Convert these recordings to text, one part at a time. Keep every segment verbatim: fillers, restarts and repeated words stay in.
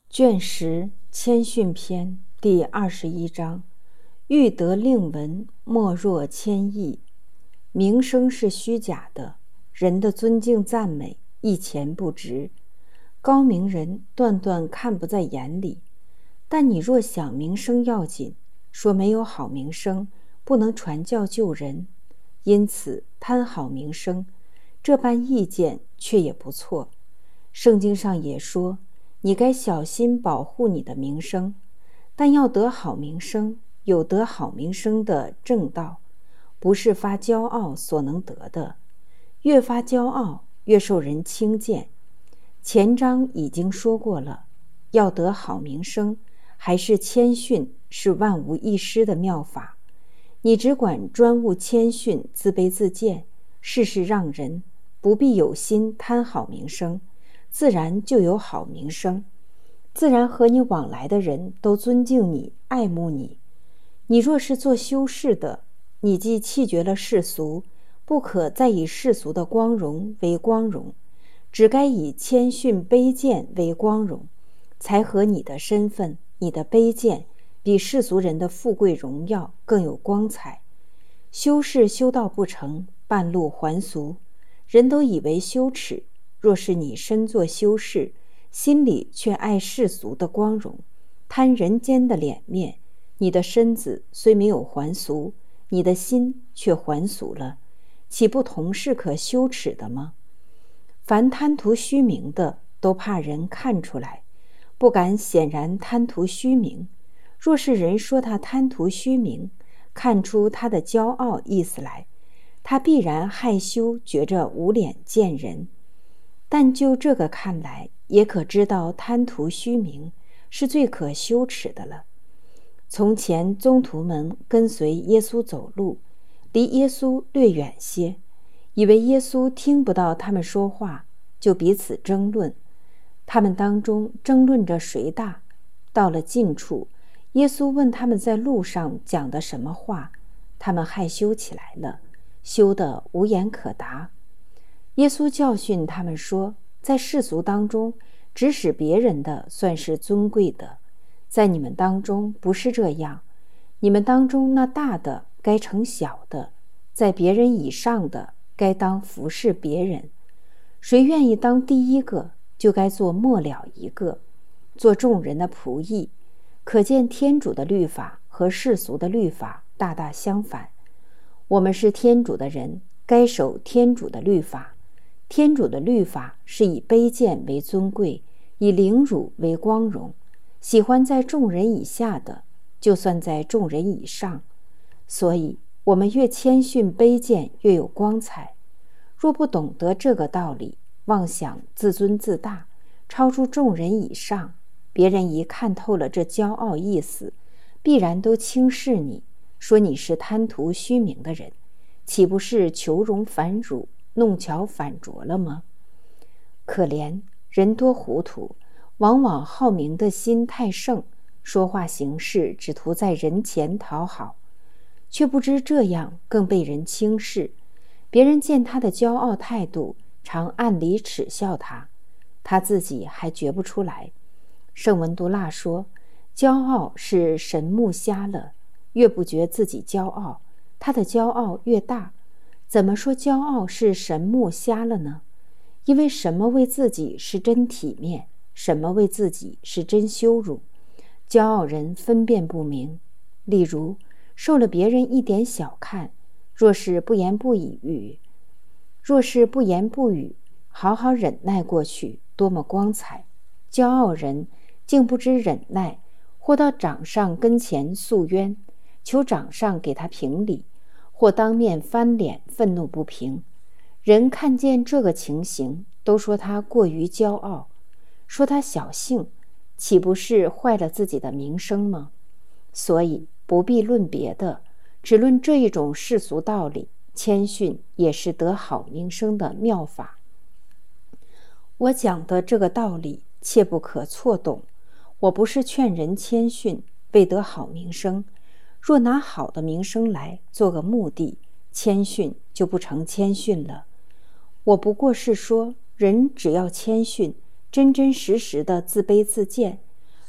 卷十谦逊篇第二十一章：欲得令闻，莫若谦抑。名声是虚假的，人的尊敬赞美一钱不值。高明人断断看不在眼里，但你若想名声要紧，说没有好名声，不能传教救人，因此贪好名声，这般意见却也不错。圣经上也说，你该小心保护你的名声，但要得好名声，有得好名声的正道，不是发骄傲所能得的。越发骄傲，越受人轻贱。前章已经说过了，要得好名声，还是谦逊是万无一失的妙法。你只管专务谦逊，自卑自贱，事事让人，不必有心贪好名声，自然就有好名声，自然和你往来的人都尊敬你，爱慕你。你若是做修士的，你既弃绝了世俗，不可再以世俗的光荣为光荣，只该以谦逊卑贱为光荣，才和你的身份、你的卑贱比世俗人的富贵荣耀更有光彩。修士修道不成，半路还俗，人都以为羞耻。若是你身作修士，心里却爱世俗的光荣，贪人间的脸面，你的身子虽没有还俗，你的心却还俗了，岂不同是可羞耻的吗？凡贪图虚名的，都怕人看出来，不敢显然贪图虚名。若是人说他贪图虚名，看出他的骄傲意思来，他必然害羞，觉着无脸见人。但就这个看来，也可知道贪图虚名是最可羞耻的了。从前宗徒们跟随耶稣走路，离耶稣略远些，以为耶稣听不到他们说话，就彼此争论。他们当中争论着谁大。到了近处，耶稣问他们在路上讲的什么话，他们害羞起来了，羞得无言可答。耶稣教训他们说，在世俗当中，指使别人的算是尊贵的，在你们当中不是这样。你们当中那大的该成小的，在别人以上的该当服侍别人。谁愿意当第一个，就该做末了一个，做众人的仆役。可见天主的律法和世俗的律法大大相反。我们是天主的人，该守天主的律法。天主的律法是以卑贱为尊贵，以凌辱为光荣。喜欢在众人以下的，就算在众人以上。所以我们越谦逊卑贱，越有光彩。若不懂得这个道理，妄想自尊自大，超出众人以上，别人一看透了这骄傲意思，必然都轻视你，说你是贪图虚名的人，岂不是求荣反辱，弄巧反拙了吗？可怜人多糊涂，往往好名的心太盛，说话行事只图在人前讨好，却不知这样更被人轻视。别人见他的骄傲态度，常暗里耻笑他，他自己还觉不出来。圣文都腊说，骄傲是神目瞎了，越不觉自己骄傲，他的骄傲越大。怎么说骄傲是神目瞎了呢？因为什么为自己是真体面，什么为自己是真羞辱，骄傲人分辨不明。例如受了别人一点小看，若是不言不语若是不言不语好好忍耐过去，多么光彩。骄傲人竟不知忍耐，或到长上跟前诉冤，求长上给他评理，或当面翻脸，愤怒不平。人看见这个情形，都说他过于骄傲，说他小性，岂不是坏了自己的名声吗？所以不必论别的，只论这一种世俗道理，谦逊也是得好名声的妙法。我讲的这个道理，切不可错懂。我不是劝人谦逊，为得好名声。若拿好的名声来做个目的，谦逊就不成谦逊了。我不过是说，人只要谦逊，真真实实的自卑自贱，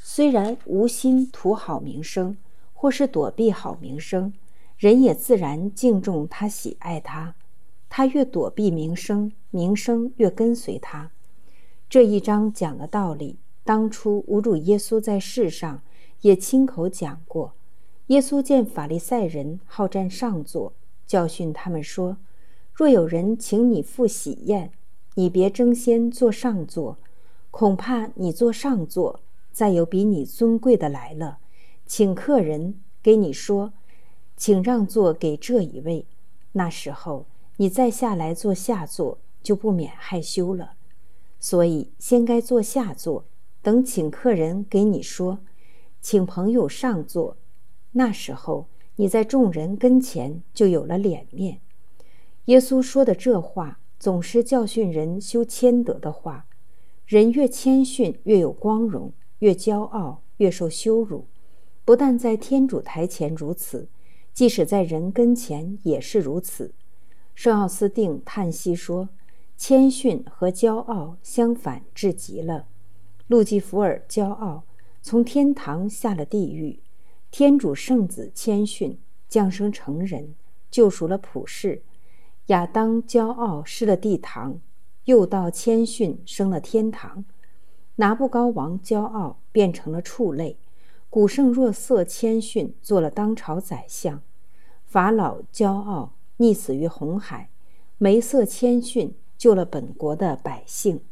虽然无心图好名声，或是躲避好名声，人也自然敬重他，喜爱他。他越躲避名声，名声越跟随他。这一章讲的道理，当初吾主耶稣在世上也亲口讲过。耶稣见法利赛人好占上座，教训他们说：若有人请你赴喜宴，你别争先坐上座，恐怕你坐上座，再有比你尊贵的来了，请客人给你说，请让座给这一位，那时候你再下来坐下座，就不免害羞了。所以先该坐下座，等请客人给你说，请朋友上座，那时候你在众人跟前就有了脸面。耶稣说的这话，总是教训人修谦德的话。人越谦逊越有光荣，越骄傲越受羞辱。不但在天主台前如此，即使在人跟前也是如此。圣奥斯定叹息说，谦逊和骄傲相反至极了。路基福尔骄傲，从天堂下了地狱；天主圣子谦逊，降生成人，救赎了普世。亚当骄傲失了地堂，又到谦逊生了天堂。拿布高王骄傲变成了畜类，古圣若瑟谦逊做了当朝宰相。法老骄傲溺死于红海，梅瑟谦逊救了本国的百姓。